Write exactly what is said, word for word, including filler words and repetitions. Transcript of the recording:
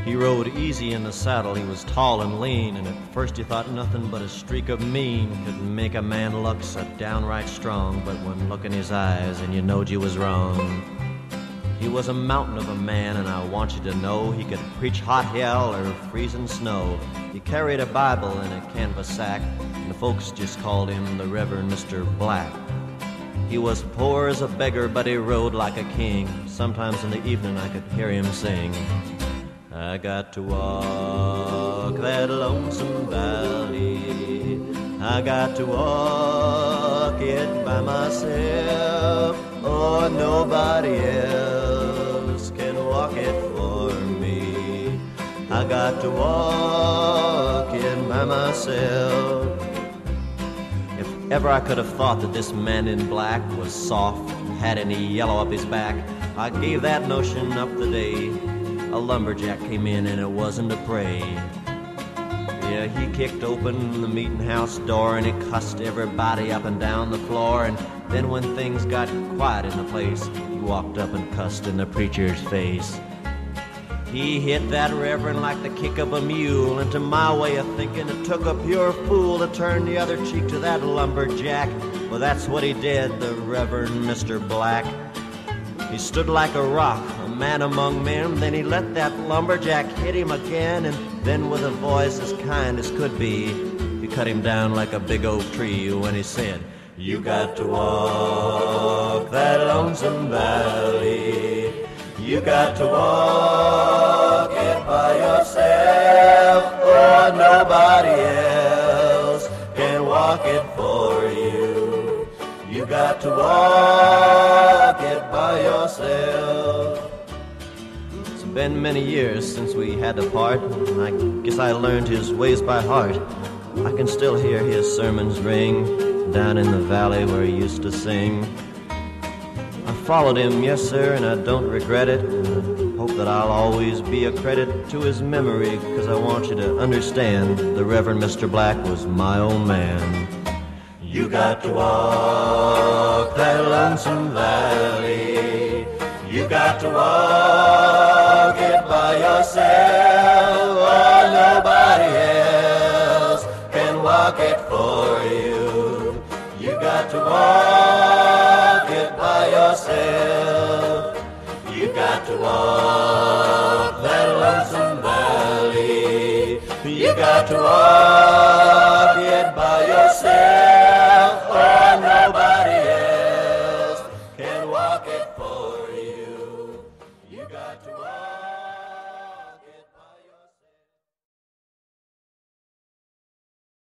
He rode easy in the saddle, he was tall and lean, and at first you thought nothing but a streak of mean could make a man look so downright strong. But when look in his eyes and you knowed you was wrong. He was a mountain of a man, and I want you to know he could preach hot hell or freezing snow. He carried a Bible in a canvas sack, and the folks just called him the Reverend Mister Black. He was poor as a beggar, but he rode like a king. Sometimes in the evening I could hear him sing. I got to walk that lonesome valley. I got to walk it by myself. Oh, nobody else can walk it for me. I got to walk it by myself. If ever I could have thought that this man in black was soft and had any yellow up his back, I gave that notion up the day a lumberjack came in, and it wasn't to pray. Yeah, he kicked open the meeting house door, and he cussed everybody up and down the floor. And then when things got quiet in the place, he walked up and cussed in the preacher's face. He hit that reverend like the kick of a mule, and to my way of thinking, it took a pure fool to turn the other cheek to that lumberjack. Well, that's what he did, the Reverend Mister Black. He stood like a rock, a man among men. Then he let that lumberjack hit him again, and then with a voice as kind as could be, he cut him down like a big oak tree when he said, "You got to walk that lonesome valley. You got to walk it by yourself. Oh, nobody else can walk it for you. You got to walk it by yourself." It's been many years since we had to part. I guess I learned his ways by heart. I can still hear his sermons ring down in the valley where he used to sing. I followed him, yes sir, and I don't regret it. I hope that I'll always be a credit to his memory, because I want you to understand the Reverend Mister Black was my old man. You got to walk that lonesome valley. You got to walk it by yourself. Oh, nobody else can walk it for you. You got to walk it by yourself. You got to walk that lonesome valley. You got to walk it by yourself. Oh, nobody else can walk it for you.